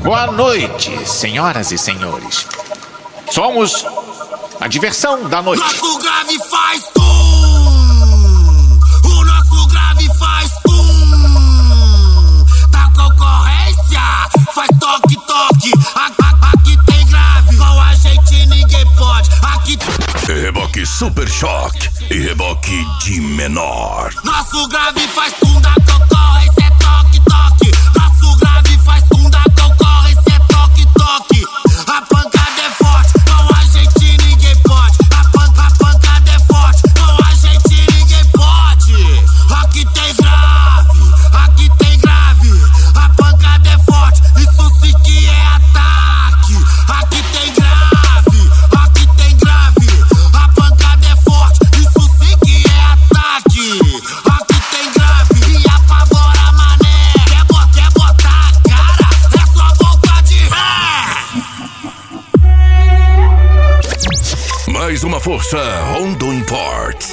Boa noite, senhoras e senhores. Somos a diversão da noite. Nosso grave faz tum. O nosso grave faz tum. Da concorrência faz toque, toque. Aqui tem grave, com a gente ninguém pode. Aqui Reboque Super Choque e reboque de menor. nosso grave faz tum, da concorrência é toque, toque. Nosso grave faz tum, da concorrência é toque, toque. A pancada é forte, com a gente ninguém pode. A pancada é forte, com a gente ninguém pode. Aqui tem grave, aqui tem grave. A pancada é forte, isso sim que é ataque. Aqui tem grave, aqui tem grave. A pancada é forte, isso sim que é ataque. Aqui tem grave e apavora mané. Quer botar a cara, é só voltar de ré. Mais uma força Rondo Imports.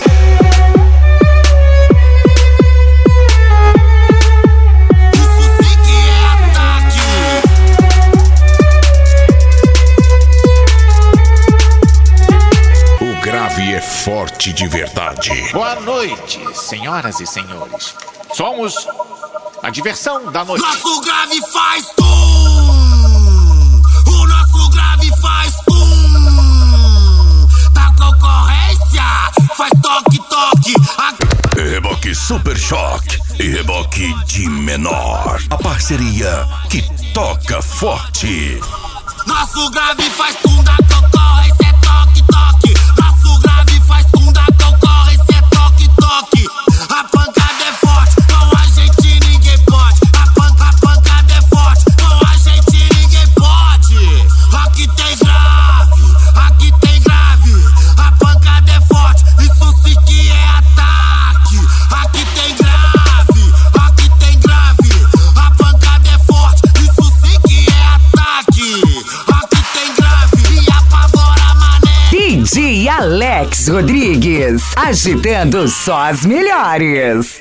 Isso sim que é ataque. O grave é forte de verdade. Boa noite, senhoras e senhores. Somos a diversão da noite. Nosso grave faz tum. O nosso grave faz tum. Da concorrência faz toque, toque. Reboque Super Choque e reboque de menor. A parceria que toca forte. Nosso grave faz tum, da concorrência é toque, toque. Nosso grave faz tum, da concorrência é toque, toque. A pancada é forte, com a gente ninguém pode. A pancada é forte, com a gente ninguém pode. Aqui tem grave, aqui tem grave. A pancada é forte, isso sim que é ataque. Aqui tem grave, aqui tem grave. A pancada é forte, isso sim que é ataque. Aqui tem grave e apavora mané. DJ Alex Rodrigues, agitando só as melhores.